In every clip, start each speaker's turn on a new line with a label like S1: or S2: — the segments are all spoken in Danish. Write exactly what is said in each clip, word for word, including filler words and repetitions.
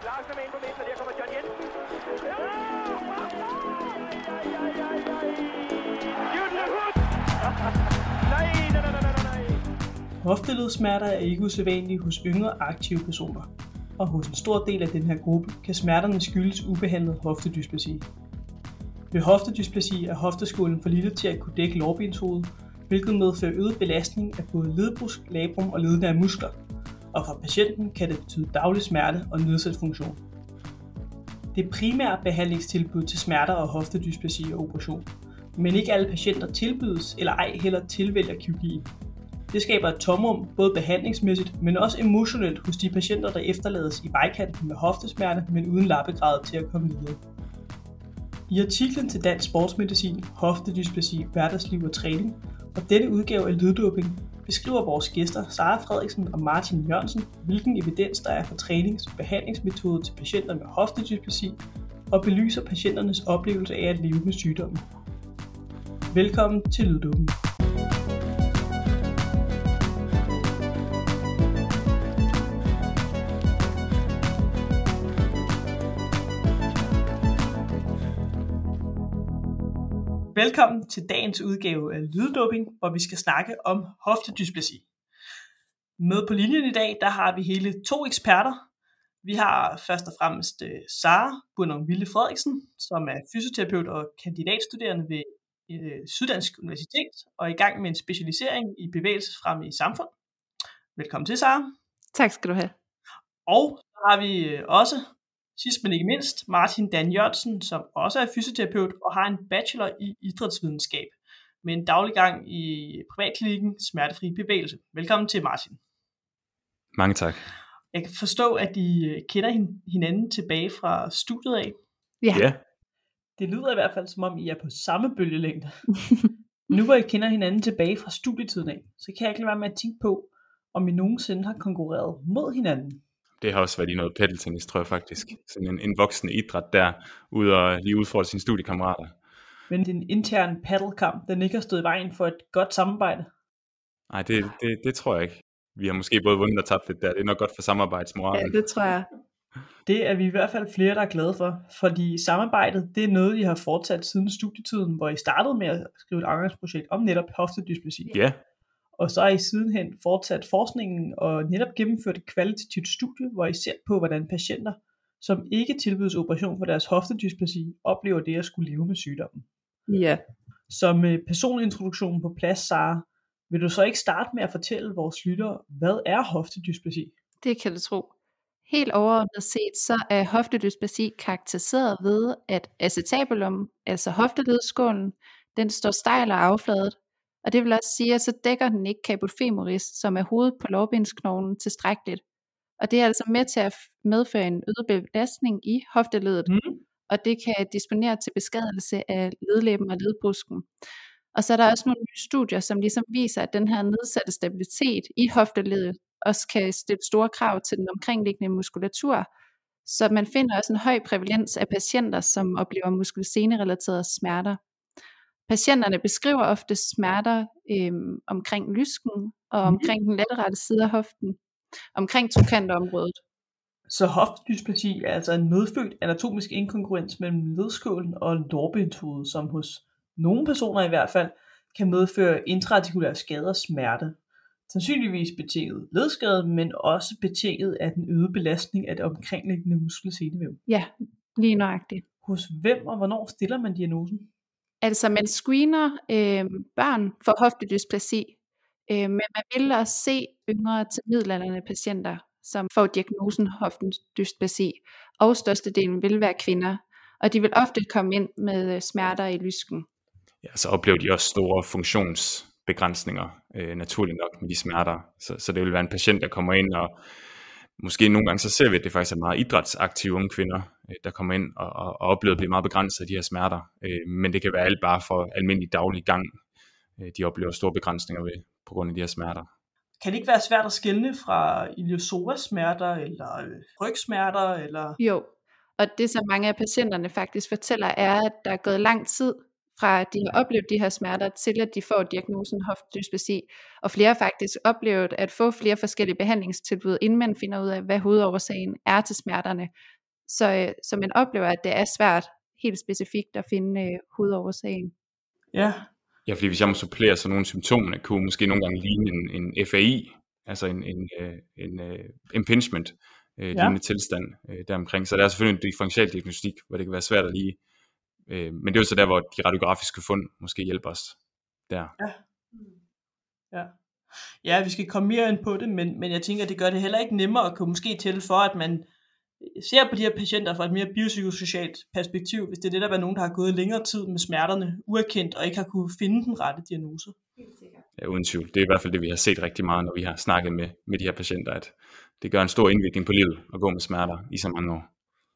S1: Larsen er ind på midten, og der kommer John Jensen. Ja! Nej, nej, nej, nej, nej.
S2: Hofteledsmerter er ikke usædvanlige hos yngre aktive personer, og hos en stor del af den her gruppe kan smerterne skyldes ubehandlet hoftedysplasi. Ved hoftedysplasi er hofteskålen for lille til at kunne dække lårbenshovedet, hvilket medfører øget belastning af både ledbrusk, labrum og lednære muskler, og for patienten kan det betyde daglig smerte og nedsat funktion. Det primære behandlingstilbud til smerter og hoftedysplasi er operation, men ikke alle patienter tilbydes eller ej heller tilvælger kirurgi. Det skaber et tomrum både behandlingsmæssigt, men også emotionelt hos de patienter, der efterlades i vejkanten med hoftesmerte, men uden lappegrad til at komme videre. I artiklen til Dansk Sportsmedicin, Hoftedysplasi, hverdagsliv og træning, og denne udgave af Lyddoping, beskriver vores gæster Sara Frederiksen og Martin Jørgensen, hvilken evidens der er for trænings- og behandlingsmetode til patienter med hoftedysplasi, og belyser patienternes oplevelse af at leve med sygdommen. Velkommen til Lyddoping. Velkommen til dagens udgave af Lyddoping, hvor vi skal snakke om hoftedysplasi. Med på linjen i dag, der har vi hele to eksperter. Vi har først og fremmest Sara Burning-Vilde Frederiksen, som er fysioterapeut og kandidatstuderende ved Syddansk Universitet, og er i gang med en specialisering i bevægelsesfremme i samfund. Velkommen til, Sara.
S3: Tak skal du have.
S2: Og så har vi også, sidst men ikke mindst, Martin Dan Jørgensen, som også er fysioterapeut og har en bachelor i idrætsvidenskab med en daglig gang i privatklinikken Smertefri Bevægelse. Velkommen til, Martin.
S4: Mange tak.
S2: Jeg kan forstå, at I kender hinanden tilbage fra studiet af.
S3: Ja.
S4: Ja.
S2: Det lyder i hvert fald, som om I er på samme bølgelængde. Nu hvor I kender hinanden tilbage fra studietiden af, så kan jeg ikke lade være med at tænke på, om I nogensinde har konkurreret mod hinanden.
S4: Det har også været i noget paddeltennis, tror jeg faktisk. Sådan en, en voksen idræt der, ude og lige udfordre sine studiekammerater.
S2: Men din interne paddelkamp, den ikke har stået i vejen for et godt samarbejde?
S4: Nej, det, det, det tror jeg ikke. Vi har måske både vundet og tabt lidt der. Det er nok godt for samarbejdsmoralen.
S3: Ja, det tror jeg.
S2: Det er vi i hvert fald flere, der er glade for. Fordi samarbejdet, det er noget, I har fortsat siden studietiden, hvor I startede med at skrive et afgangsprojekt om netop hoftedysplasi.
S4: Ja.
S2: Og så har I sidenhen fortsat forskningen og netop gennemført et kvalitativt studie, hvor I ser på, hvordan patienter, som ikke tilbydes operation for deres hoftedysplasi, oplever det at skulle leve med sygdommen.
S3: Ja.
S2: Så med personintroduktionen på plads, Sara, vil du så ikke starte med at fortælle vores lyttere, hvad er hoftedysplasi?
S3: Det kan du tro. Helt overordnet set, så er hoftedysplasi karakteriseret ved, at acetabulum, altså hofteledskålen, den står stejl og affladet. Og det vil også sige, at så dækker den ikke caput femoris, som er hovedet på lårbensknoglen, tilstrækkeligt. Og det er altså med til at medføre en øget belastning i hofteledet, mm. og det kan disponere til beskadelse af ledlæben og ledbrusken. Og så er der også nogle nye studier, som ligesom viser, at den her nedsatte stabilitet i hofteledet også kan stille store krav til den omkringliggende muskulatur. Så man finder også en høj prævalens af patienter, som oplever muskelsenerelaterede smerter. Patienterne beskriver ofte smerter øhm, omkring lysken og omkring den laterale side af hoften, omkring trokanterområdet.
S2: Så hoftedysplasi er altså en medfødt anatomisk inkongruens mellem ledskålen og lårbenshovedet, som hos nogle personer i hvert fald kan medføre intraartikulære skader og smerte. Sandsynligvis betinget ledskade, men også betinget af den øgede belastning af det omkringliggende muskelsenevæv.
S3: Ja, lige nøjagtigt.
S2: Hos hvem og hvornår stiller man diagnosen?
S3: Altså man screener øh, børn for hoftedysplasi, øh, men man vil også se yngre til middelaldrende patienter, som får diagnosen hoftedysplasi, og størstedelen vil være kvinder, og de vil ofte komme ind med smerter i lysken.
S4: Ja, så oplever de også store funktionsbegrænsninger, øh, naturligt nok med de smerter. Så, så det vil være en patient, der kommer ind, og måske nogle gange så ser vi, at det faktisk er meget idrætsaktive unge kvinder, øh, der kommer ind og, og, og oplever at blive meget begrænset af de her smerter. Øh, men det kan være alt bare for almindelig daglig gang, øh, de oplever store begrænsninger ved, på grund af de her smerter.
S2: Kan det ikke være svært at skelne fra iliopsoas-smerter eller rygsmerter? Eller?
S3: Jo, og det som mange af patienterne faktisk fortæller er, at der er gået lang tid fra at de har oplevet de her smerter, til at de får diagnosen hoftedysplasi, og flere har faktisk oplevet at få flere forskellige behandlingstilbud, inden man finder ud af, hvad hovedårsagen er til smerterne. Så, øh, så man oplever, at det er svært helt specifikt at finde øh, hovedårsagen.
S2: Ja.
S4: Ja, fordi hvis jeg må supplere, så nogle symptomerne kunne måske nogle gange ligne en, en F A I, altså en, en, en, en uh, impingement uh,
S2: Ja.
S4: lignende tilstand uh, deromkring. Så der er selvfølgelig en differential diagnostik, hvor det kan være svært at lige. Uh, men det er jo så der, hvor de radiografiske fund måske hjælper os der.
S2: Ja. Ja. Ja, vi skal komme mere ind på det, men, men jeg tænker, at det gør det heller ikke nemmere at kunne måske til for, at man ser på de her patienter fra et mere biopsykosocialt perspektiv, hvis det er det, der er nogen, der har gået længere tid med smerterne uerkendt, og ikke har kunne finde den rette diagnose.
S4: Ja, uden tvivl. Det er i hvert fald det, vi har set rigtig meget, når vi har snakket med, med de her patienter, at det gør en stor indvirkning på livet at gå med smerter i så mange år.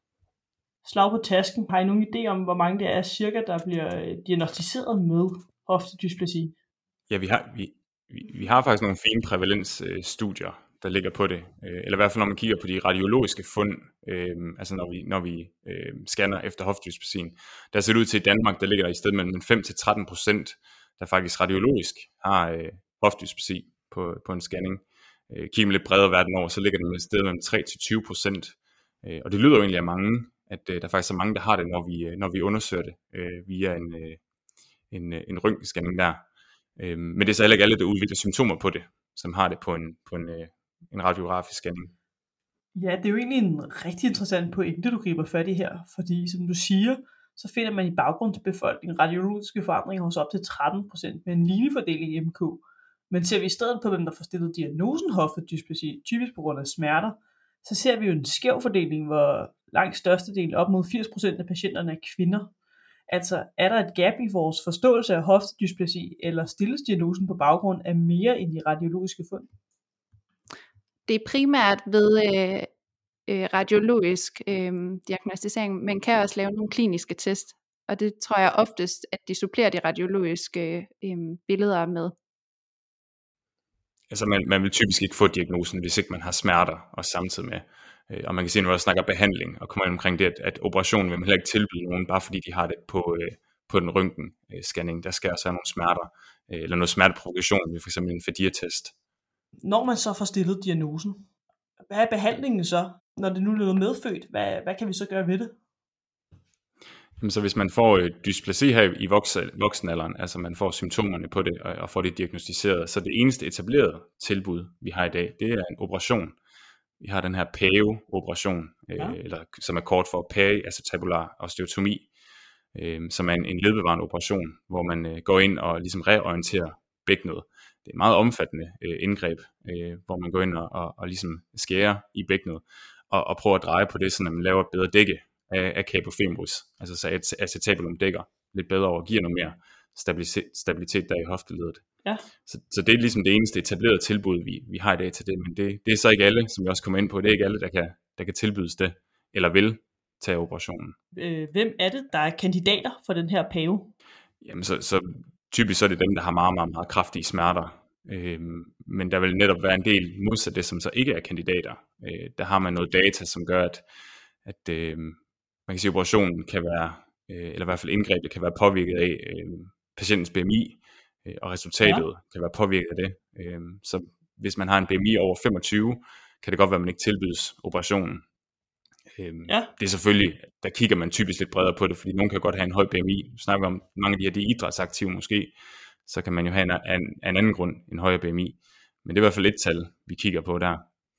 S2: Slag på tasken. Har I nogen idé om, hvor mange det er cirka, der bliver diagnosticeret med hoftedysplasi?
S4: Ja, vi har, vi, vi, vi har faktisk nogle fine prævalensstudier, der ligger på det. Eller i hvert fald, når man kigger på de radiologiske fund, øh, altså når vi, når vi øh, scanner efter hoftedysplacien. Der ser det ud til i Danmark, der ligger der i stedet mellem fem til tretten procent, der faktisk radiologisk har øh, hoftedysplasi på, på en scanning. Øh, kigger man lidt bredere verden over, så ligger det i stedet mellem tre til tyve procent. Øh, og det lyder jo egentlig af mange, at øh, der faktisk er mange, der har det, når vi, når vi undersøger det øh, via en, øh, en, en røntgenscanning der. Øh, men det er så heller ikke alle, der udvikler symptomer på det, som har det på en, på en, øh, en radiografisk scanning.
S2: Ja, det er jo egentlig en rigtig interessant pointe, du griber fat i her, fordi som du siger, så finder man i baggrundsbefolkningen radiologiske forandringer hos op til tretten procent med en linefordeling i M K. Men ser vi i stedet på, hvem der får stillet diagnosen hoftedysplasi, typisk på grund af smerter, så ser vi jo en skæv fordeling, hvor langt størstedelen, op mod firs procent af patienterne er kvinder. Altså, er der et gap i vores forståelse af hoftedysplasi, eller stilles diagnosen på baggrund af mere end de radiologiske fund?
S3: Det er primært ved øh, øh, radiologisk øh, diagnostisering. Man kan også lave nogle kliniske test, og det tror jeg oftest, at de supplerer de radiologiske øh, billeder med.
S4: Altså man, man vil typisk ikke få diagnosen, hvis ikke man har smerter og samtidig med. Øh, og man kan se, når jeg snakker behandling og kommer ind omkring det, at, at operationen vil man heller ikke tilbyde nogen, bare fordi de har det på, øh, på den røntgenscanning. Der skal også have nogle smerter, øh, eller noget smerteprovokation ved for eksempel en F A D I-test.
S2: Når man så får stillet diagnosen, hvad er behandlingen så, når det nu er noget medfødt? Hvad, hvad kan vi så gøre ved det?
S4: Jamen, så hvis man får øh, dysplasi her i voksen, voksenalderen, altså man får symptomerne på det og, og får det diagnostiseret, så det eneste etablerede tilbud, vi har i dag, det er en operation. Vi har den her P A O operation, ja. øh, eller, som er kort for periacetabular osteotomi, øh, som er en, en ledbevarende operation, hvor man øh, går ind og ligesom reorienterer bækkenet. Det er et meget omfattende øh, indgreb, øh, hvor man går ind og, og, og ligesom skærer i bækkenet og, og prøver at dreje på det, så man laver et bedre dække af, af capofemoris, altså så at acetabulum dækker lidt bedre og giver noget mere stabilitet, stabilitet der i hofteledet.
S2: Ja.
S4: Så, så det er ligesom det eneste etablerede tilbud, vi, vi har i dag til det, men det, det er så ikke alle, som vi også kommer ind på, det er ikke alle, der kan, der kan tilbydes det, eller vil tage operationen.
S2: Øh, hvem er det, der er kandidater for den her P A O?
S4: Jamen så, så typisk så er det dem, der har meget, meget, meget kraftige smerter, øhm, men der vil netop være en del modsat det, som så ikke er kandidater. Øh, der har man noget data, som gør, at, at øh, man kan sige, at operationen kan være, øh, eller i hvert fald indgrebet kan være påvirket af øh, patientens B M I, øh, og resultatet ja. kan være påvirket af det. Øh, så hvis man har en B M I over femogtyve, kan det godt være, at man ikke tilbydes operationen. Øh,
S2: ja.
S4: Det er selvfølgelig, der kigger man typisk lidt bredere på det, fordi nogen kan godt have en høj B M I. Snakker om mange af de her de idrætsaktive måske, så kan man jo have en, en, en anden grund, en højere B M I. Men det er i hvert fald et tal, vi kigger på der.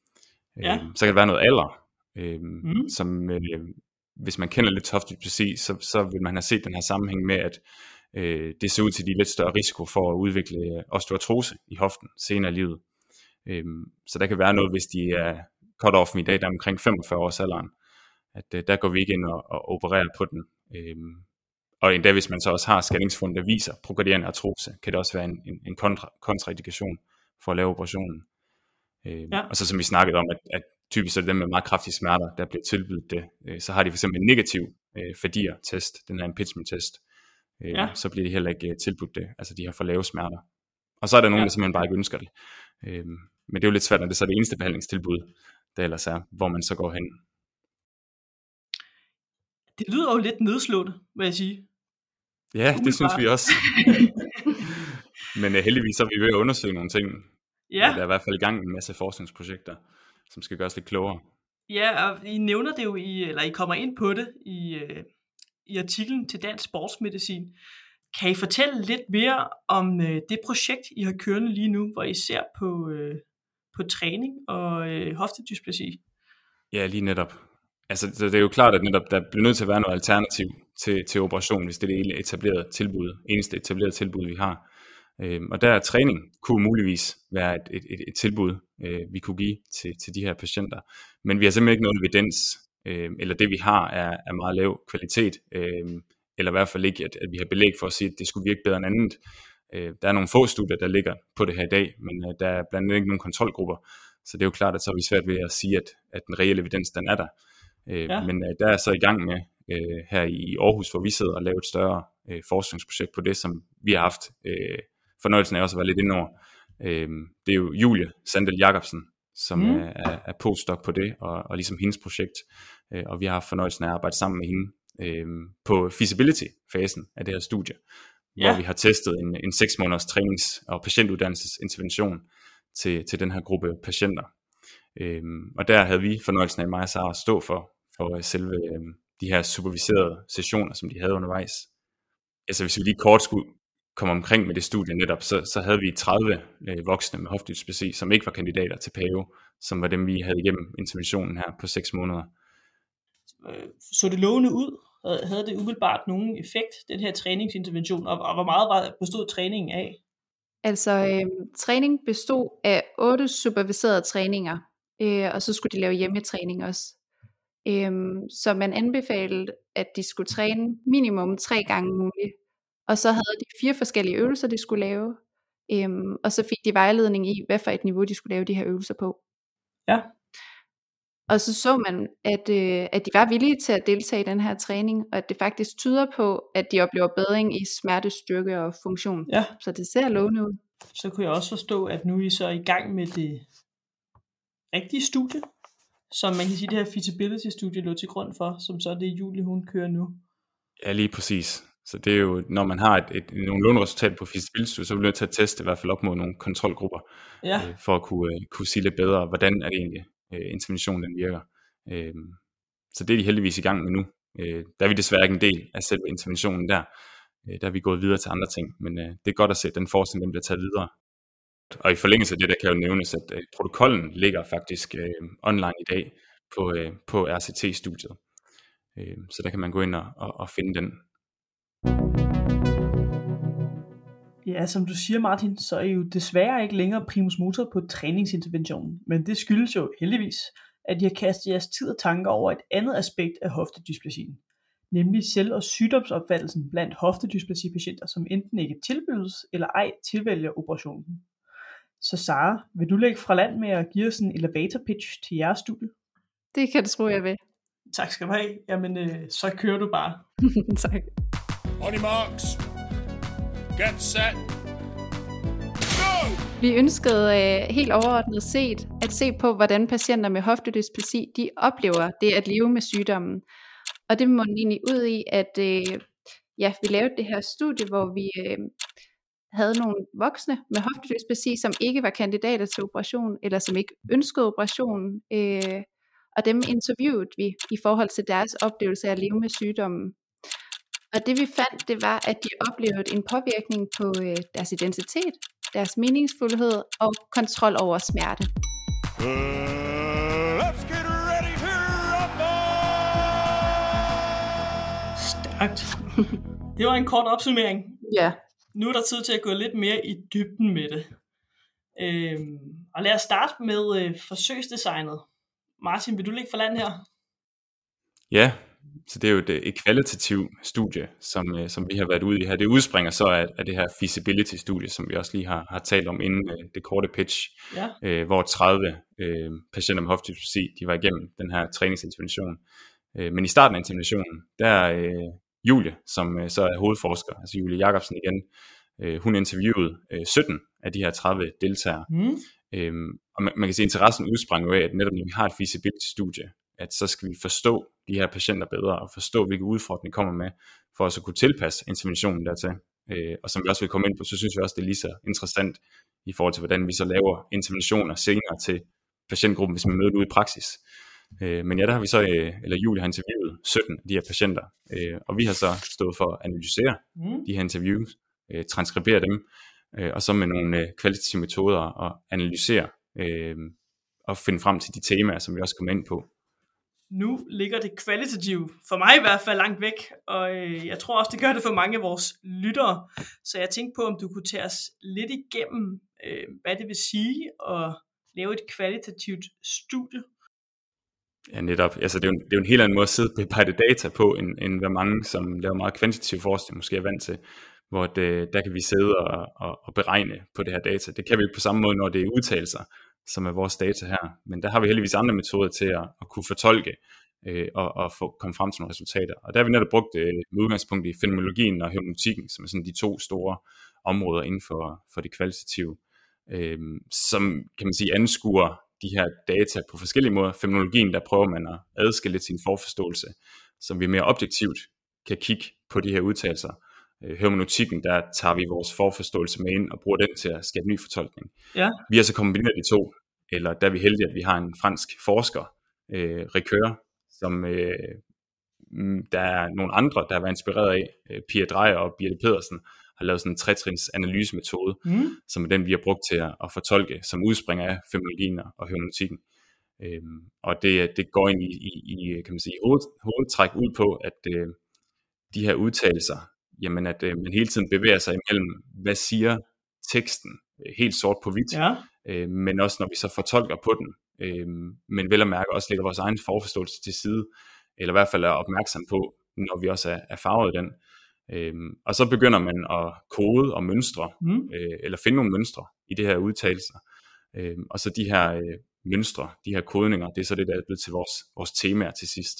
S2: Ja.
S4: Øh, så kan det være noget alder, øh,
S2: mm.
S4: som øh, hvis man kender lidt hoftedysplasi, så, så vil man have set den her sammenhæng med, at øh, det ser ud til, at de er lidt større risiko for at udvikle osteoartrose i hoften senere i livet. Øh, så der kan være noget, hvis de er cut-offen i dag, der er omkring femogfyrre års alderen, at øh, der går vi ikke ind og, og opererer på den. Øh, og endda hvis man så også har scanningsfund, der viser progredierende artrose, kan det også være en, en, en kontra, kontraindikation for at lave operationen. Øh, ja. Og så som vi snakkede om, at, at typisk er det dem med meget kraftige smerter, der bliver tilbudt det. Øh, så har de for eksempel en negativ øh, F A D I-test, den her impingement-test, øh, ja. så bliver de heller ikke uh, tilbudt det. Altså de har for lave smerter. Og så er der nogen, ja. der simpelthen bare ikke ønsker det. Øh, men det er jo lidt svært, når det så er det eneste behandlingstilbud, der ellers er, hvor man så går hen.
S2: Det lyder jo lidt nedslående, vil jeg sige.
S4: Ja, det synes vi også. Men uh, heldigvis så er vi ved at undersøge nogle ting.
S2: Ja.
S4: Der er i hvert fald i gang med en masse forskningsprojekter, som skal gøres lidt klogere.
S2: Ja, og I nævner det jo, i, eller I kommer ind på det i, øh, i artiklen til Dansk Sportsmedicin. Kan I fortælle lidt mere om øh, det projekt, I har kørende lige nu, hvor I ser på, øh, på træning og øh, hoftedysplasi?
S4: Ja, lige netop. Altså, det er jo klart, at netop der bliver nødt til at være noget alternativ til, til operation, hvis det er det etablerede tilbud, eneste etablerede tilbud, vi har. Øhm, og der er træning kunne muligvis være et, et, et, et tilbud, øh, vi kunne give til, til de her patienter. Men vi har simpelthen ikke noget evidens, øh, eller det vi har er, er meget lav kvalitet, øh, eller i hvert fald ikke, at, at vi har belæg for at sige, at det skulle virke bedre end andet. Øh, der er nogle få studier, der ligger på det her i dag, men øh, der er blandt andet ikke nogen kontrolgrupper. Så det er jo klart, at så er vi svært ved at sige, at, at den reelle evidens, den er der. Øh, ja. Men øh, der er så i gang med øh, her i Aarhus, hvor vi sidder og laver et større øh, forskningsprojekt på det, som vi har haft øh, fornøjelsen af også at være lidt inde over. Øh, det er jo Julie Sandel Jacobsen, som mm. er, er postdoc på det, og, og ligesom hendes projekt. Øh, og vi har haft fornøjelsen af at arbejde sammen med hende øh, på feasibility-fasen af det her studie, ja. Hvor vi har testet en, en seks måneders trænings- og patientuddannelsesintervention til, til den her gruppe patienter. Øhm, og der havde vi fornøjelsen af mig og Sara at stå for, for selve øhm, de her superviserede sessioner, som de havde undervejs. Altså hvis vi lige kort skulle komme omkring med det studie netop, så, så havde vi tredive øh, voksne med hoftedysplasi, som ikke var kandidater til P A O, som var dem vi havde igennem interventionen her på seks måneder.
S2: Så det lovende ud? Havde det umiddelbart nogen effekt, den her træningsintervention, og, og hvor meget var, bestod træningen af?
S3: Altså øh, træning bestod af otte superviserede træninger, øh, og så skulle de lave hjemmetræning også. Øh, så man anbefalede, at de skulle træne minimum tre gange om ugen, og så havde de fire forskellige øvelser, de skulle lave, øh, og så fik de vejledning i, hvad for et niveau de skulle lave de her øvelser på.
S2: Ja.
S3: Og så så man, at, øh, at de var villige til at deltage i den her træning, og at det faktisk tyder på, at de oplever bedring i smerte, styrke og funktion.
S2: Ja.
S3: Så det ser lovende ud.
S2: Så kunne jeg også forstå, at nu er I så i gang med det rigtige studie, som man kan sige, det her feasibility-studie lå til grund for, som så er det Julie, hun kører nu.
S4: Ja, lige præcis. Så det er jo, når man har et, et, nogle låneresultater på feasibility-studiet, så er vi nødt til at teste i hvert fald op mod nogle kontrolgrupper,
S2: ja.
S4: øh, for at kunne, øh, kunne sige lidt bedre, hvordan er det egentlig, øh, interventionen den virker. Øh, så det er de heldigvis i gang med nu. Øh, der er vi desværre ikke en del af selve interventionen der. Øh, der er vi gået videre til andre ting, men øh, det er godt at se, at den forskning den bliver taget videre. Og i forlængelse af det, der kan jo nævnes, at øh, protokollen ligger faktisk øh, online i dag på, øh, på R C T-studiet. Øh, så der kan man gå ind og, og, og finde den.
S2: Ja, som du siger, Martin, så er I jo desværre ikke længere primus motor på træningsinterventionen, men det skyldes jo heldigvis, at I har kastet jeres tid og tanker over et andet aspekt af hoftedysplacien, nemlig selv- og sygdomsopfattelsen blandt hoftedysplasi-patienter, som enten ikke tilbydes eller ej tilvælger operationen. Så Sara, vil du lægge fra land med at give os en elevator pitch til jeres studie?
S3: Det kan du tro, jeg vil.
S2: Tak skal du have. Jamen, øh, så kører du bare.
S3: Tak.
S5: On your marks. Get set. Go!
S3: Vi ønskede øh, helt overordnet set at se på, hvordan patienter med hoftedysplasi, de oplever det at leve med sygdommen. Og det mundede egentlig ud i, at øh, ja, vi lavede det her studie, hvor vi øh, havde nogle voksne med hoftedysplasi, som ikke var kandidater til operation, eller som ikke ønskede operationen. Øh, og dem interviewede vi i forhold til deres oplevelse af at leve med sygdommen. Og det vi fandt, det var, at de oplevede en påvirkning på øh, deres identitet, deres meningsfuldhed og kontrol over smerte.
S5: Uh, let's get ready to rumble!
S2: Stærkt. Det var en kort opsummering.
S3: Ja.
S2: Nu er der tid til at gå lidt mere i dybden med det. Øhm, og lad os starte med øh, forsøgsdesignet. Martin, vil du lægge for land her?
S4: Ja, så det er jo et, et kvalitativt studie, som, øh, som vi har været ude i her. Det udspringer så af, af det her feasibility-studie, som vi også lige har, har talt om inden øh, det korte pitch,
S2: ja.
S4: øh, hvor tredive øh, patienter med hoftedysplasi, de var igennem den her træningsintervention. Øh, men i starten af interventionen, der er øh, Julie, som øh, så er hovedforsker, altså Julie Jacobsen igen, øh, hun interviewede øh, sytten af de her tredive deltagere.
S2: Mm.
S4: Øhm, og man, man kan se, at interessen udsprang jo af, at netop når vi har et feasibility-studie, at så skal vi forstå de her patienter bedre, og forstå, hvilke udfordringer de kommer med, for at så kunne tilpasse interventionen dertil. Øh, og som vi også vil komme ind på, så synes vi også, det er lige så interessant, i forhold til, hvordan vi så laver interventioner senere til patientgruppen, hvis man møder det ude i praksis. Øh, men ja, der har vi så, øh, eller Julie har interviewet sytten af de her patienter, øh, og vi har så stået for at analysere
S2: Mm.
S4: de her interviews, øh, transkribere dem, øh, og så med nogle øh, kvalitative metoder og analysere øh, og finde frem til de temaer, som vi også kommer ind på.
S2: Nu ligger det kvalitativt, for mig i hvert fald, langt væk, og øh, jeg tror også, det gør det for mange af vores lyttere. Så jeg tænkte på, om du kunne tage os lidt igennem, øh, hvad det vil sige at lave et kvalitativt studie.
S4: Ja, netop. Altså, det, er jo, det er jo en helt anden måde at sidde og bearbejde data på, end, end hvad mange, som laver meget kvantitativ forskning, måske er vant til. Hvor det, der kan vi sidde og, og, og beregne på det her data. Det kan vi ikke på samme måde, når det er udtalelser, som er vores data her. Men der har vi heldigvis andre metoder til at, at kunne fortolke øh, og, og få komme frem til nogle resultater. Og der har vi netop brugt øh, med udgangspunkt i fænomenologien og hermeneutikken, som er sådan de to store områder inden for, for det kvalitative, øh, som kan man sige anskuer de her data på forskellige måder. Fænomenologien, der prøver man at adskille sin forforståelse, som vi mere objektivt kan kigge på de her udtalelser. Hermeneutikken, der tager vi vores forforståelse med ind og bruger den til at skabe ny fortolkning.
S2: Ja.
S4: Vi har så kombineret de to, eller der er vi heldige, at vi har en fransk forsker, øh, Ricoeur, som øh, der er nogle andre, der har været inspireret af. Øh, Pia Dreyer og Birte Pedersen har lavet sådan en tretrins analysemetode, mm. som er den, vi har brugt til at, at fortolke, som udspringer af fænomenologien og hermeneutikken. Øhm, og det, det går ind i, i, i kan man sige, hoved, hovedtræk ud på, at øh, de her udtalelser, jamen at øh, man hele tiden bevæger sig imellem, hvad siger teksten, øh, helt sort på hvidt,
S2: Ja.
S4: øh, men også når vi så fortolker på den, øh, men vel at mærke også lægger vores egen forforståelse til side, eller i hvert fald er opmærksom på, når vi også er, er farvet i den. Øh, og så begynder man at kode og mønstre, mm. øh, eller finde nogle mønstre i det her udtalelser, øh, og så de her øh, mønstre, de her kodninger, det er så det, der er blevet til vores, vores temaer til sidst.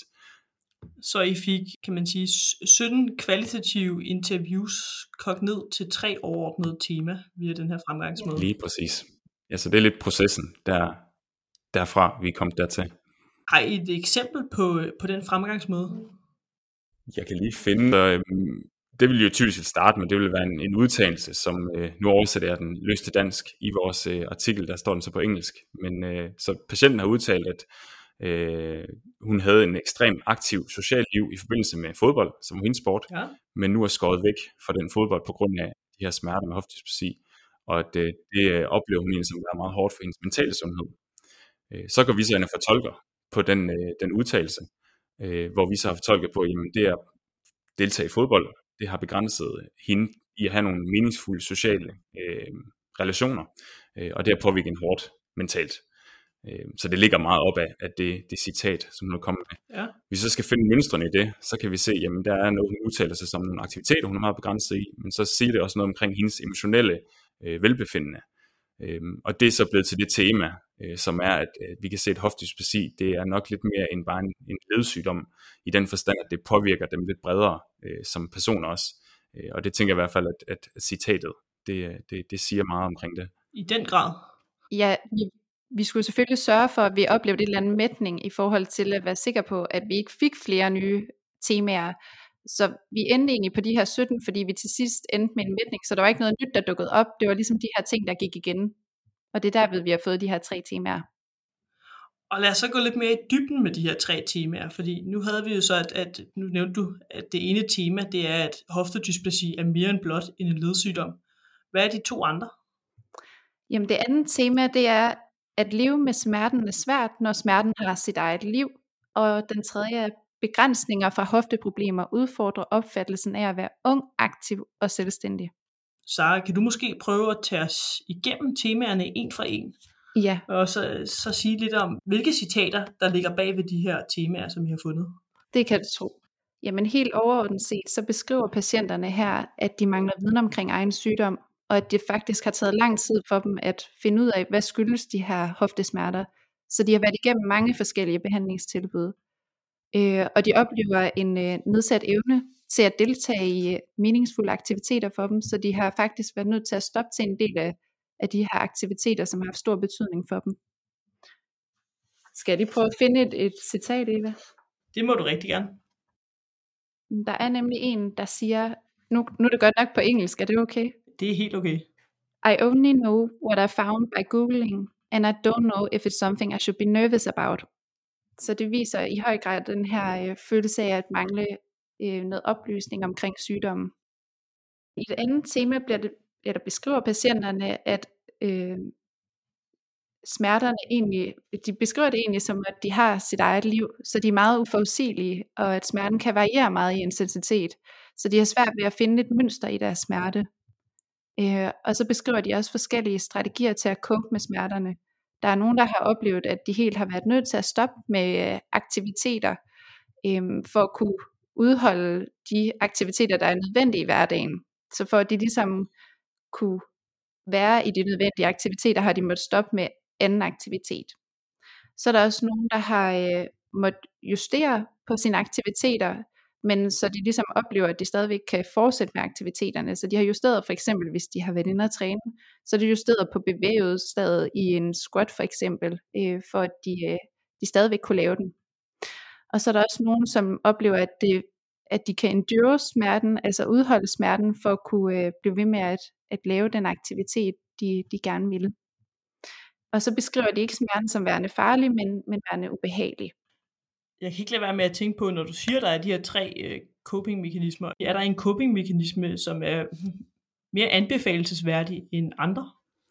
S2: Så I fik, kan man sige, sytten kvalitative interviews kogt ned til tre overordnede tema via den her fremgangsmåde.
S4: Lige præcis. Ja, så det er lidt processen, der, derfra vi er kommet dertil.
S2: Har I et eksempel på, på den fremgangsmåde?
S4: Jeg kan lige finde, øh, det vil jo typisk starte med, det vil være en, en udtalelse, som øh, nu oversætter jeg den løst til dansk i vores øh, artikel, der står den så på engelsk. Men øh, så patienten har udtalt, at øh, hun havde en ekstremt aktiv social liv i forbindelse med fodbold, som var hendes sport, ja. Men nu er skåret væk fra den fodbold på grund af de her smerter med hoftedysplasi, og at øh, det øh, oplever hun egentlig som er meget hårdt for hendes mentale sundhed. Øh, så går vi så ind og fortolker på den, øh, den udtalelse, øh, hvor vi så har fortolket på, jamen det er deltage i fodbold, det har begrænset hende i at have nogle meningsfulde sociale øh, relationer, øh, og det har påvirket en hårdt mentalt. Øh, så det ligger meget op af, at det, det citat, som hun er kommet med. Ja. Hvis vi så skal finde mønstrene i det, så kan vi se, jamen der er noget, hun udtaler sig som nogle aktiviteter, hun er meget begrænset i, men så siger det også noget omkring hendes emotionelle øh, velbefindende. Øh, og det er så blevet til det tema, øh, som er, at øh, vi kan se, at hoftedysplasi, det er nok lidt mere end bare en, en ledsygdom, i den forstand, at det påvirker dem lidt bredere øh, som personer også. Øh, og det tænker jeg i hvert fald, at, at, at citatet, det, det, det siger meget omkring det.
S2: I den grad.
S3: Ja, vi, vi skulle selvfølgelig sørge for, at vi oplevede et eller andet mætning i forhold til at være sikre på, at vi ikke fik flere nye temaer. Så vi endte egentlig på de her sytten, fordi vi til sidst endte med en mætning, så der var ikke noget nyt, der dukkede op. Det var ligesom de her ting, der gik igen. Og det er derved, vi har fået de her tre temaer.
S2: Og lad os så gå lidt mere i dybden med de her tre temaer, fordi nu havde vi jo så, at, at nu nævnte du, at det ene tema, det er, at hoftedysplasi er mere end blot en ledsygdom. Hvad er de to andre?
S3: Jamen det andet tema, det er, at leve med smerten er svært, når smerten har sit eget liv. Og den tredje er, begrænsninger fra hofteproblemer udfordrer opfattelsen af at være ung, aktiv og selvstændig.
S2: Sara, kan du måske prøve at tage os igennem temaerne en for en?
S3: Ja.
S2: Og så, så sige lidt om, hvilke citater, der ligger bag ved de her temaer, som I har fundet.
S3: Det kan du tro. Jamen helt overordnet set, så beskriver patienterne her, at de mangler viden omkring egen sygdom, og at det faktisk har taget lang tid for dem at finde ud af, hvad skyldes de her hoftesmerter. Så de har været igennem mange forskellige behandlingstilbud. Øh, og de oplever en øh, nedsat evne til at deltage i øh, meningsfulde aktiviteter for dem, så de har faktisk været nødt til at stoppe til en del af, af de her aktiviteter, som har haft stor betydning for dem. Skal jeg lige prøve at finde et, et citat, Eva?
S2: Det må du rigtig gerne.
S3: Der er nemlig en, der siger, nu, nu er det godt nok på engelsk, er det okay?
S2: Det er helt okay.
S3: I only know what I found by Googling, and I don't know if it's something I should be nervous about. Så det viser i høj grad den her øh, følelse af at mangle øh, noget oplysning omkring sygdommen. I et andet tema bliver det, eller beskriver patienterne, at øh, smerterne egentlig, de beskriver det egentlig som, at de har sit eget liv, så de er meget uforudsigelige, og at smerten kan variere meget i intensitet, så de har svært ved at finde et mønster i deres smerte. Øh, og så beskriver de også forskellige strategier til at cope med smerterne. Der er nogen, der har oplevet, at de helt har været nødt til at stoppe med øh, aktiviteter, øh, for at kunne udholde de aktiviteter, der er nødvendige i hverdagen. Så for at de ligesom kunne være i de nødvendige aktiviteter, har de måttet stoppe med anden aktivitet. Så er der også nogen, der har øh, måttet justere på sine aktiviteter, men så de ligesom oplever, at de stadigvæk kan fortsætte med aktiviteterne. Så de har justeret, for eksempel hvis de har været inde og træne, så er de justeret på bevægeudstedet i en squat for eksempel, øh, for at de, øh, de stadigvæk kunne lave den. Og så er der også nogen, som oplever, at, det, at de kan endure smerten, altså udholde smerten, for at kunne øh, blive ved med at, at lave den aktivitet, de, de gerne ville. Og så beskriver de ikke smerten som værende farlig, men, men værende ubehagelig.
S2: Jeg kan ikke lade være med at tænke på, når du siger, der er de her tre øh, coping-mekanismer. Er der en coping-mekanisme, som er mere anbefalelsesværdig end andre?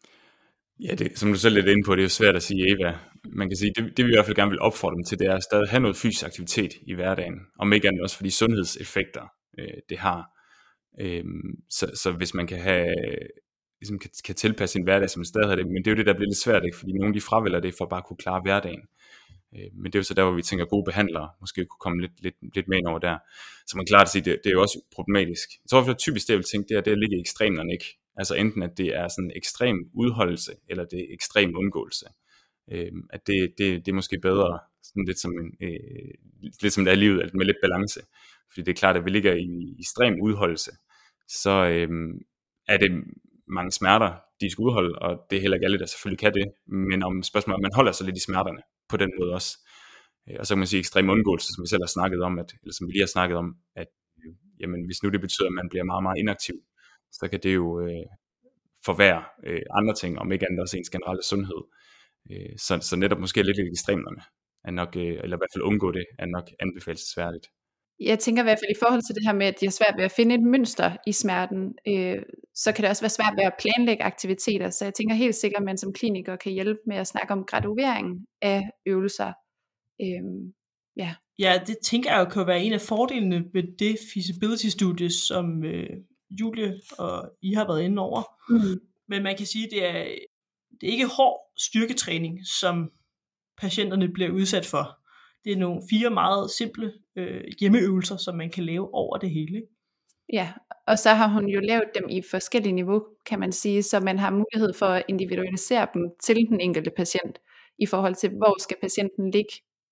S4: Ja, det, som du selv er lidt inde på, det er jo svært at sige, Eva. Man kan sige, det, det vi i hvert fald gerne vil opfordre dem til, det er at stadig have noget fysisk aktivitet i hverdagen. Om ikke andet også for de sundhedseffekter, øh, det har. Øh, så, så hvis man kan have... ligesom kan, kan tilpasse sin hverdag, som man stadig har det, men det er jo det, der bliver lidt svært, ikke? Fordi nogle de fravælger det for bare at kunne klare hverdagen. Øh, men det er jo så der, hvor vi tænker, at gode behandlere måske kunne komme lidt, lidt, lidt med ind over der. Så man klart at sige, det, det er jo også problematisk. Jeg tror i hvert fald typisk det, jeg vil tænke, det er, det er at ligge i ekstremerne, ikke? Altså enten at det er sådan ekstrem udholdelse, eller det er ekstrem undgåelse. Øh, at det, det, det er måske bedre, sådan lidt som, en, øh, lidt som det er livet, med lidt balance. Fordi det er klart, at vi ligger i, i ekstrem udholdelse, så øh, er det mange smerter, de skal udholde, og det er heller ikke alle, der selvfølgelig kan det, men om spørgsmålet, man holder sig lidt i smerterne på den måde også. Og så kan man sige ekstrem undgåelse, som vi selv har snakket om, at, eller som vi lige har snakket om, at jamen, hvis nu det betyder, at man bliver meget, meget inaktiv, så kan det jo øh, forværre øh, andre ting, om ikke andet også ens generelle sundhed. Øh, så, så netop måske lidt i ekstremerne, er nok, øh, eller i hvert fald undgå det, er nok anbefalelsesværdigt.
S3: Jeg tænker i hvert fald i forhold til det her med, at de har svært ved at finde et mønster i smerten, øh, så kan det også være svært ved at planlægge aktiviteter. Så jeg tænker helt sikkert, at man som kliniker kan hjælpe med at snakke om graduering af øvelser. Øh, ja.
S2: ja, det tænker jeg jo kan være en af fordelene ved det feasibility-studie, som øh, Julie og I har været inde over.
S3: Mm.
S2: Men man kan sige, at det er, det er ikke hård styrketræning, som patienterne bliver udsat for. Det er nogle fire meget simple øh, hjemmeøvelser, som man kan lave over det hele.
S3: Ja, og så har hun jo lavet dem i forskellige niveau, kan man sige, så man har mulighed for at individualisere dem til den enkelte patient, i forhold til, hvor skal patienten ligge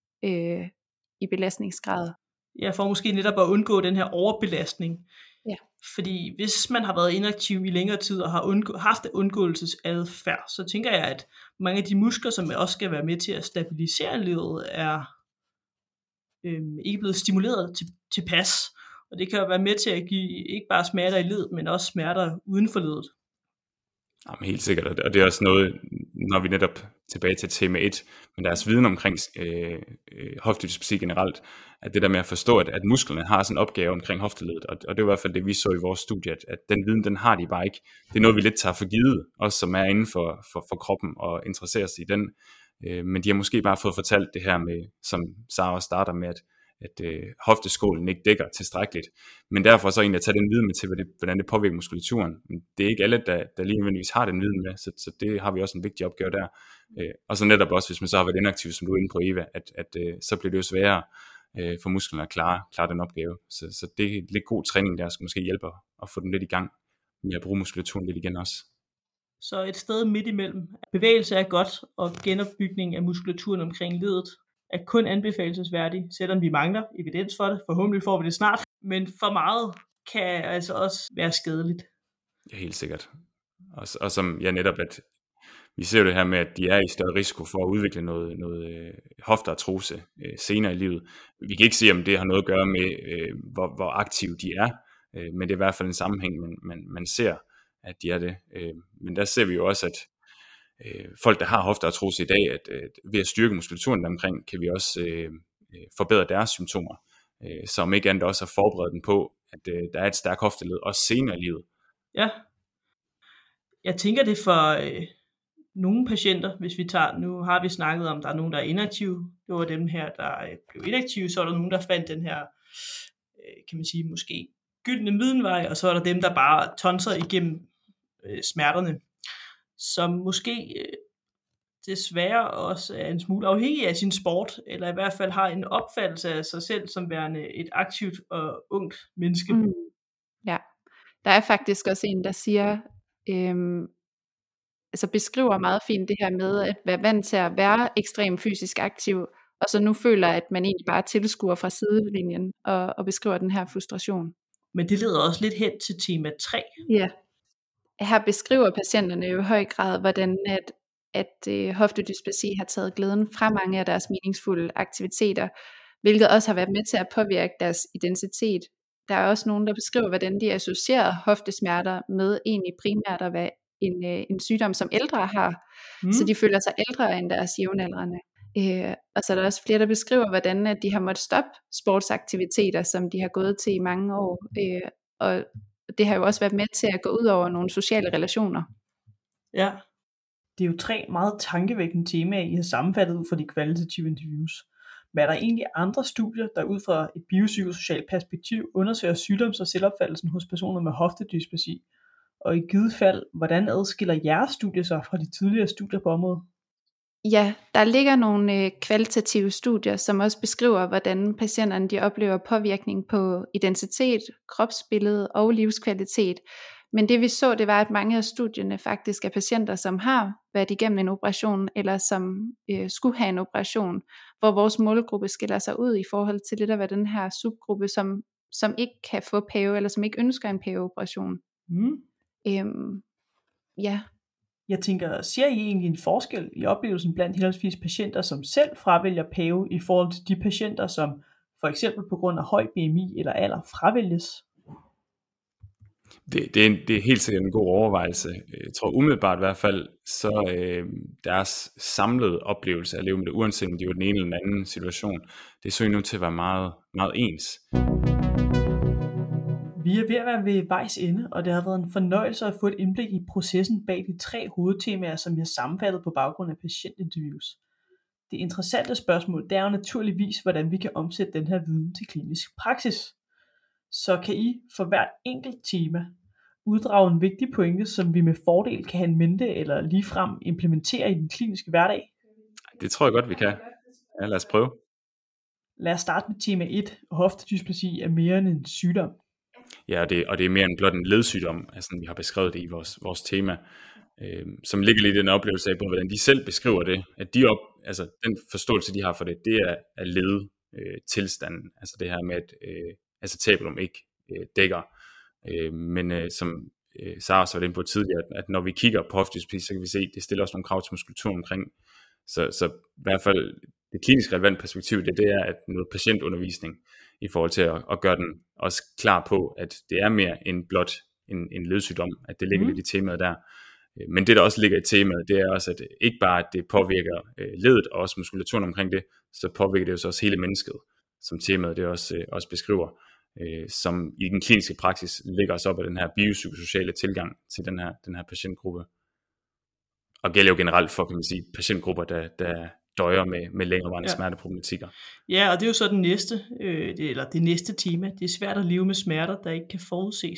S3: øh, i belastningsgrad.
S2: Ja, for måske netop at undgå den her overbelastning.
S3: Ja.
S2: Fordi hvis man har været inaktiv i længere tid, og har undgå, haft undgåelsesadfærd, så tænker jeg, at mange af de muskler, som også skal være med til at stabilisere ledet, er Øhm, ikke blevet stimuleret til, tilpas, og det kan jo være med til at give ikke bare smerter i ledet, men også smerter uden for ledet.
S4: Jamen, helt sikkert, og det er også noget, når vi netop tilbage til tema et, men deres viden omkring øh, øh, hoftedysplasi generelt, at det der med at forstå, at, at musklerne har sådan en opgave omkring hofteledet, og, og det er i hvert fald det, vi så i vores studie, at, at den viden, den har de bare ikke. Det er noget, vi lidt tager for givet, også som er inden for, for, for kroppen, og interesserer sig i den. Men de har måske bare fået fortalt det her med, som Sara også starter med, at, at øh, hofteskålen ikke dækker tilstrækkeligt. Men derfor så egentlig at tage den viden med til, hvordan det påvirker muskulaturen. Det er ikke alle, der, der lige nødvendigvis har den viden med, så, så det har vi også en vigtig opgave der. Øh, og så netop også, hvis man så har været inaktiv, som du er inde på, Eva, at, at øh, så bliver det jo sværere øh, for musklerne at klare, klare den opgave. Så, så det er lidt god træning, der skal måske hjælpe at få dem lidt i gang med at bruge muskulaturen lidt igen også.
S2: Så et sted midt imellem. Bevægelse er godt, og genopbygning af muskulaturen omkring ledet er kun anbefalelsesværdig, selvom vi mangler evidens for det. Forhåbentlig får vi det snart. Men for meget kan altså også være skadeligt.
S4: Ja, helt sikkert. Og, og som ja, netop, at vi ser jo det her med, at de er i større risiko for at udvikle noget, noget øh, hofteartrose øh, senere i livet. Vi kan ikke se, om det har noget at gøre med, øh, hvor, hvor aktive de er, øh, men det er i hvert fald en sammenhæng, man, man, man ser, at de er det. Øh, men der ser vi jo også, at, øh, folk, der har hofteartrose i dag, at øh, ved at styrke muskulaturen omkring, kan vi også øh, forbedre deres symptomer. Øh, så om ikke andet også at forberede dem på, at øh, der er et stærkt hofteled, også senere i livet.
S2: Ja. Jeg tænker det for øh, nogle patienter, hvis vi tager, nu har vi snakket om, der er nogen, der er inaktive. Det var dem her, der øh, blev inaktive, så er der nogen, der fandt den her, øh, kan man sige, måske gyldne middelvej, og så er der dem, der bare tonser igennem øh, smerterne, som måske øh, desværre også er en smule afhængig af sin sport, eller i hvert fald har en opfattelse af sig selv som værende et aktivt og ungt menneske.
S3: Mm. Ja, der er faktisk også en, der siger, øhm, altså beskriver meget fint det her med at være vant til at være ekstremt fysisk aktiv, og så nu føler, at man egentlig bare tilskuer fra sidelinjen, og, og beskriver den her frustration.
S2: Men det leder også lidt hen til tema tre.
S3: Ja, her beskriver patienterne jo i høj grad, hvordan at, at øh, hoftedysplasi har taget glæden fra mange af deres meningsfulde aktiviteter, hvilket også har været med til at påvirke deres identitet. Der er også nogen, der beskriver, hvordan de associerer hoftesmerter med egentlig primært at være en, øh, en sygdom, som ældre har, mm. så de føler sig ældre end deres jævnaldrende. Øh, og så er der også flere, der beskriver, hvordan at de har måttet stoppe sportsaktiviteter, som de har gået til i mange år, øh, og det har jo også været med til at gå ud over nogle sociale relationer.
S2: Ja, det er jo tre meget tankevækkende temaer, I har sammenfattet ud fra de kvalitative interviews. Men er der egentlig andre studier, der ud fra et biopsykosocialt perspektiv undersøger sygdoms- og selvopfattelsen hos personer med hoftedysplasi? Og i givet fald, hvordan adskiller jeres studie sig fra de tidligere studier på området?
S3: Ja, der ligger nogle øh, kvalitative studier, som også beskriver, hvordan patienterne de oplever påvirkning på identitet, kropsbillede og livskvalitet. Men det vi så, det var, at mange af studierne faktisk er patienter, som har været igennem en operation, eller som øh, skulle have en operation, hvor vores målgruppe skiller sig ud i forhold til lidt at være den her subgruppe, som, som ikke kan få P A V, eller som ikke ønsker en P A V-operation.
S2: Mm.
S3: Øhm, ja.
S2: Jeg tænker, ser I egentlig en forskel i oplevelsen blandt henholdsvis patienter, som selv fravælger P A V, i forhold til de patienter, som for eksempel på grund af høj B M I eller alder fravælges?
S4: Det, det, er en, det er helt sikkert en god overvejelse. Jeg tror umiddelbart i hvert fald, så øh, deres samlede oplevelse af at leve med det, uanset om det er den ene eller den anden situation, det så nu til at være meget, meget ens.
S2: Vi er ved at være ved vejs ende, og det har været en fornøjelse at få et indblik i processen bag de tre hovedtemaer, som vi har sammenfattet på baggrund af patientinterviews. Det interessante spørgsmål, det er jo naturligvis, hvordan vi kan omsætte den her viden til klinisk praksis. Så kan I for hvert enkelt tema uddrage en vigtig pointe, som vi med fordel kan have en mente eller ligefrem implementere i den kliniske hverdag?
S4: Det tror jeg godt, vi kan. Ja, lad os prøve.
S2: Lad os starte med tema et. Hoftedysplasi er mere end en sygdom.
S4: Ja, og det, og det er mere end blot en ledsygdom, altså vi har beskrevet det i vores, vores tema, øh, som ligger lidt i den oplevelse af, hvordan de selv beskriver det, at de op, altså den forståelse, de har for det, det er, er led øh, tilstanden, altså det her med, at øh, acetabulum ikke øh, dækker, øh, men øh, som øh, Sara også var inde på tidligere, at, at når vi kigger på hoftedysplasi, så kan vi se, at det stiller også nogle krav til muskulaturen omkring, så, så i hvert fald det klinisk relevante perspektiv, det, det er at noget patientundervisning, i forhold til at, at gøre den også klar på, at det er mere end blot en, en ledsygdom, at det ligger mm. lidt i temaet der. Men det, der også ligger i temaet, det er også, at ikke bare, at det påvirker øh, ledet og også muskulaturen omkring det, så påvirker det jo så også hele mennesket, som temaet det også, øh, også beskriver, øh, som i den kliniske praksis ligger os op af den her biopsykosociale tilgang til den her, den her patientgruppe. Og gælder jo generelt for, kan man sige, patientgrupper, der, der døjer med, med længerevarende ja. smerteproblematikker.
S2: Ja, og det er jo så den næste, øh, det, eller det næste tema. Det er svært at leve med smerter, der ikke kan forudses.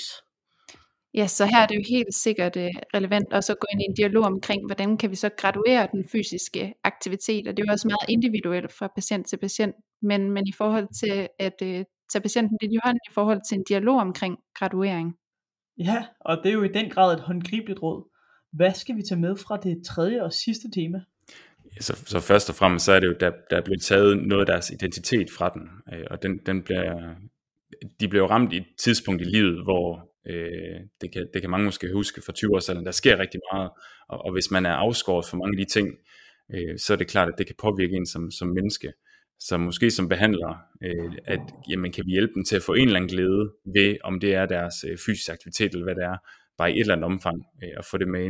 S3: Ja, så her er det jo helt sikkert uh, relevant også at gå ind i en dialog omkring, hvordan kan vi så graduere den fysiske aktivitet, og det er jo også meget individuelt fra patient til patient, men, men i forhold til at uh, tage patienten lidt i hånden i forhold til en dialog omkring graduering.
S2: Ja, og det er jo i den grad et håndgribeligt råd. Hvad skal vi tage med fra det tredje og sidste tema?
S4: Så, så først og fremmest så er det jo, der, der er blevet taget noget af deres identitet fra den, øh, og den, den bliver, de bliver ramt i et tidspunkt i livet, hvor øh, det, kan, det kan mange måske huske fra tyve årsalderen, der sker rigtig meget, og, og hvis man er afskåret for mange af de ting, øh, så er det klart, at det kan påvirke en som, som menneske, så måske som behandler, øh, at jamen, kan vi hjælpe dem til at få en eller anden glæde ved, om det er deres øh, fysiske aktivitet, eller hvad det er, bare i et eller andet omfang, øh, at få det med ind.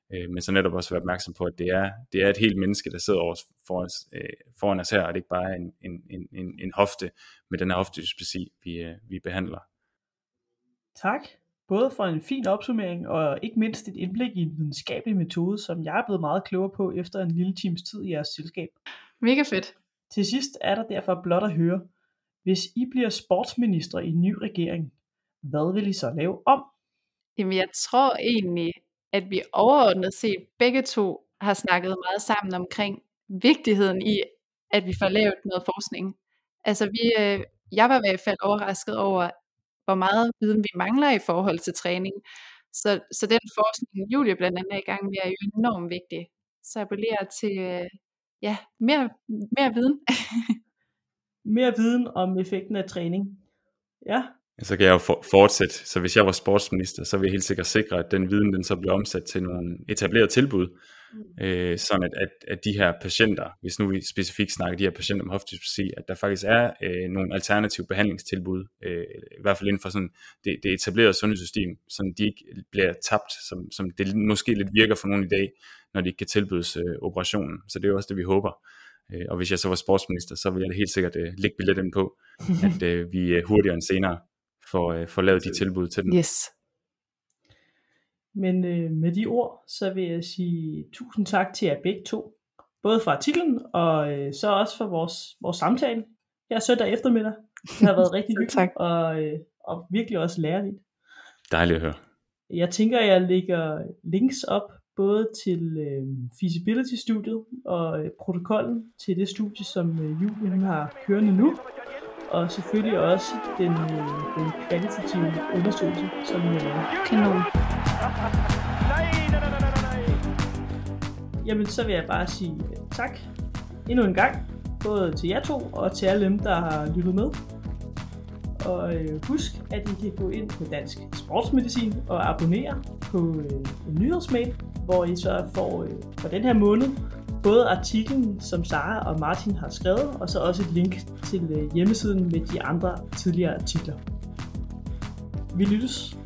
S4: Øh, men så netop også være opmærksom på, at det er, det er et helt menneske, der sidder over foran os, øh, foran os her, og det er ikke bare en, en, en, en hofte med den her hoftedysplasi, vi, øh, vi behandler.
S2: Tak, både for en fin opsummering og ikke mindst et indblik i en videnskabelig metode, som jeg er blevet meget klogere på efter en lille times tid i jeres selskab.
S3: Mega fedt.
S2: Til sidst er der derfor blot at høre, hvis I bliver sportsminister i en ny regering, hvad vil I så lave om?
S3: Jamen jeg tror egentlig, at vi overordnet set begge to har snakket meget sammen omkring vigtigheden i, at vi får lavet noget forskning. Altså vi, øh, jeg var i hvert fald overrasket over, hvor meget viden vi mangler i forhold til træning. Så, så den forskning, Julie blandt andet er i gang med, er jo enormt vigtig. Så appellerer til øh, ja, mere, mere viden.
S2: Mere viden om effekten af træning. Ja.
S4: Så kan jeg jo for, fortsætte, så hvis jeg var sportsminister, så ville jeg helt sikkert sikre, at den viden den så bliver omsat til nogle etablerede tilbud, mm. øh, sådan at, at, at de her patienter, hvis nu vi specifikt snakker de her patienter med hoftedysplasi, at der faktisk er øh, nogle alternative behandlingstilbud, øh, i hvert fald inden for sådan det, det etablerede sundhedssystem, så de ikke bliver tabt, som, som det måske lidt virker for nogen i dag, når de ikke kan tilbydes øh, operationen. Så det er jo også det, vi håber. Øh, og hvis jeg så var sportsminister, så ville jeg helt sikkert øh, lægge billetten på, at øh, vi øh, hurtigere end senere for at få lavet de tilbud til dem.
S3: Yes.
S2: Men øh, med de ord, så vil jeg sige tusind tak til jer begge to. Både for artiklen, og øh, så også for vores, vores samtale her søndag eftermiddag. Det har været rigtig hyggeligt, og, øh, og virkelig også lærerigt.
S4: Dejligt at høre.
S2: Jeg tænker, at jeg lægger links op, både til øh, feasibility-studiet og øh, protokollen til det studie, som øh, Julie har kørende nu. Og selvfølgelig også den, den kvalitative undersøgelse, som vi har lavet.
S3: Kanon.
S1: Nej, nej, nej, nej, nej.
S2: Jamen, så vil jeg bare sige tak endnu en gang, både til jer to og til alle dem, der har lyttet med. Og øh, husk, at I kan gå ind på Dansk Sportsmedicin og abonnere på øh, en nyhedsmail, hvor I så får øh, for den her måned både artiklen, som Sara og Martin har skrevet, og så også et link til hjemmesiden med de andre tidligere artikler. Vi lyttes.